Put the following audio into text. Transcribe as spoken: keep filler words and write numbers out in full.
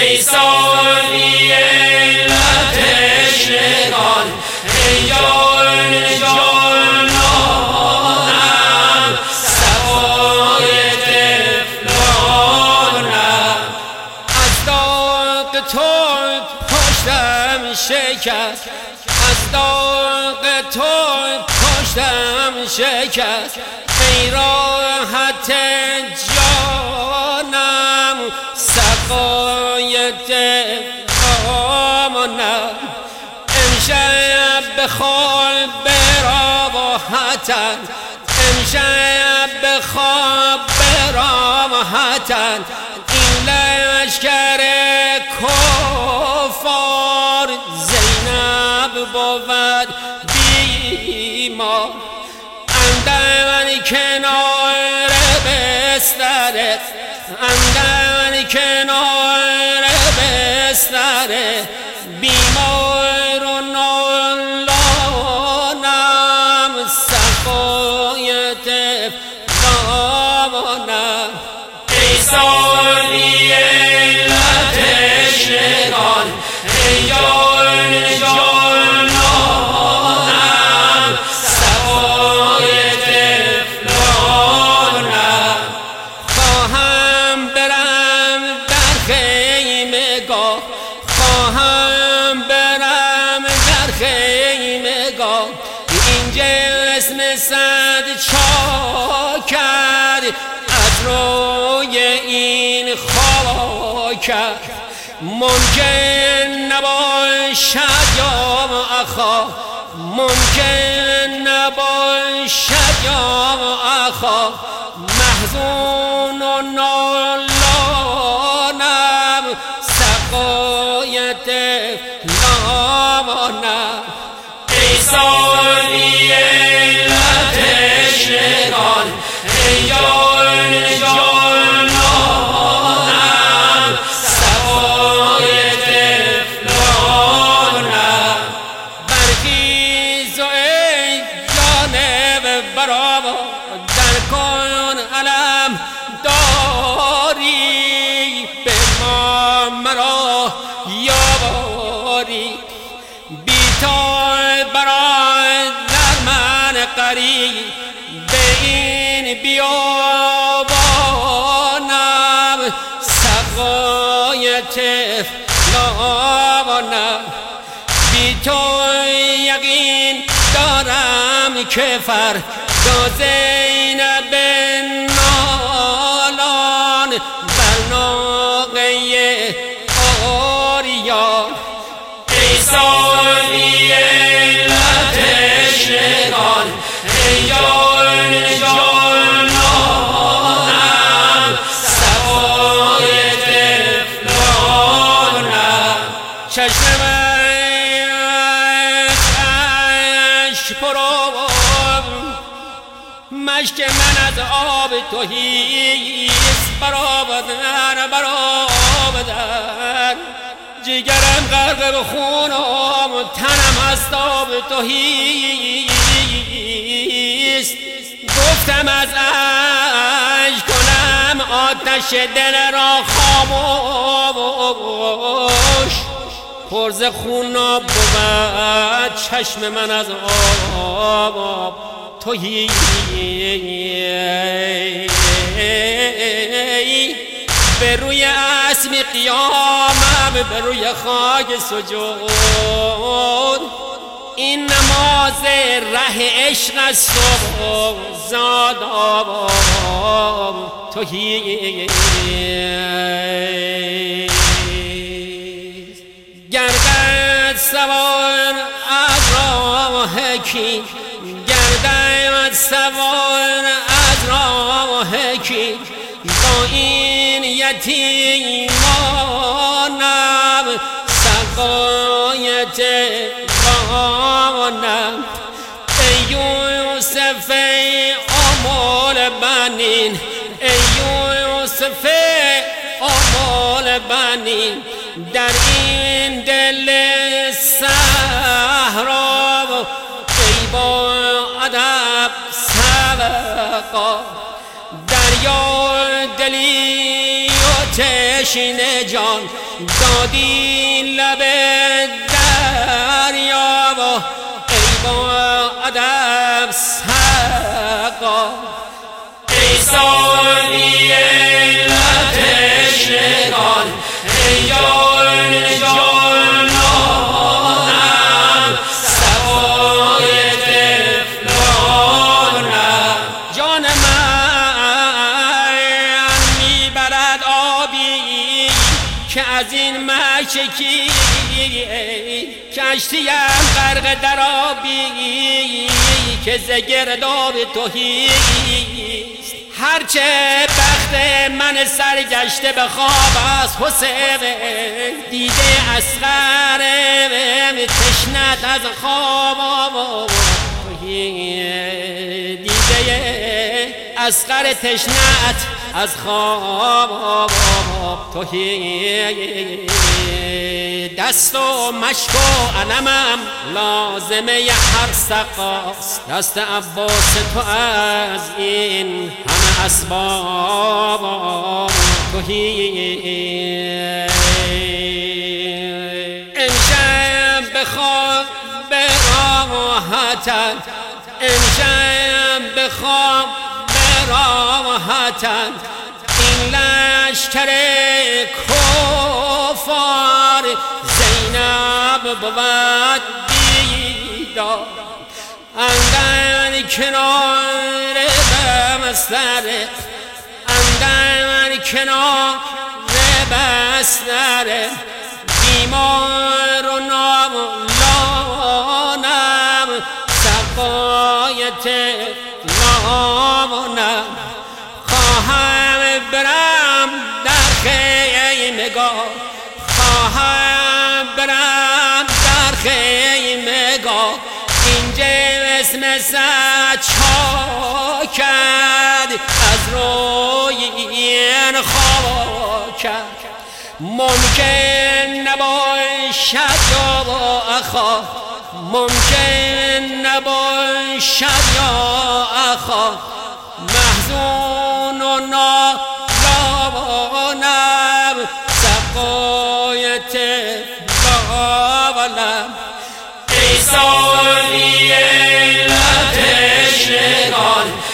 ای ساقی علت تشنگان، ای جان جانانم، صفای طفلانم. از داغ تو پشتم شکست، از داغ تو پشتم شکست. ای راحت جانم، سقای طفلانم. امشب بخواب براحتن، امشب بخواب براحتن. این لشکر کفار زینب بود بیمار. اندر کنار بسترت، اندر کنار بسترت، بیمار و نالانم، صفای طفلانم. ای ساقی علت تشنگان، ای جان جانانم، صفای طفلانم. خواهم برم در خیمگاه، خواهم برم در خیمگاه. این جسم صد چاکر از روی این خاکر. ممکن نباشد یا اخا، ممکن نباشد یا اخا. محزون و نالانم، سقای طفلانم. ای ساقی علت تشنگان، ای جان جانانم، صفای طفلانم. برخیز و ای جانب برآور، در کن علم داری، به ما مرا یاری. بی تو برای در من قریب، به این بیابانم، سقای طفلانم. بی تو یقین دارم که فردا زینب نالان، بر ناقه آریان. ای ساقی علت تشنگان، ای جان جانانم، صفای طفلانم. چشم اشک پرآب، مشک من از آب تهیست. برآمدن برآمدن جگرم غرق به خونم، تنم از آب تهیست. گفتم از اشک کنم آتش دل را خاموش. پر ز خون بود چشم من از آب تهی. به روی اسم قیامم، به روی خاک سجود. این نماز ره عشق است و زادم تهی. گردد سوار از راه کی، گردد سوار از راه کی. با این یتیمانم، سقای طفلانم. ای یوسف ام البنین، ای یوسف ام البنین. در این دل صحرا ای با ادب سبقا. دریا دلی و تشنه جان، دادی لب دریا و ای با ادب سقا ای ساقی تشنگان ای جان جانانم صفای طفلانم جان من میبرد آبی که از این مشکی کشتیم غرق در آبی که ز گرداب توهیست هرچه بخت من سرگشته به خواب است حسین دیده اصغر تشنت از خواب دیده اصغر تشنت از خواب توهی دست و مشک و علمم لازمه هر سقاست دست عباس تو از این همه اسباب توهی امشب بخواب به راحتت امشب بخواب به راحتت این لشکر کفار زینب بود دیدار اندر کنار بستر اندر کنار بستر بیمار و نالانم سقای طفلانم خواهم برم در خیمگاه خواهم برم در خیمگاه این جسم سچا کرد از روی این خاکت ممکن نباشد یا اخا ممکن نباشد یا اخا محزون و نالانم سقای طفلانم ای ساقی تشنگان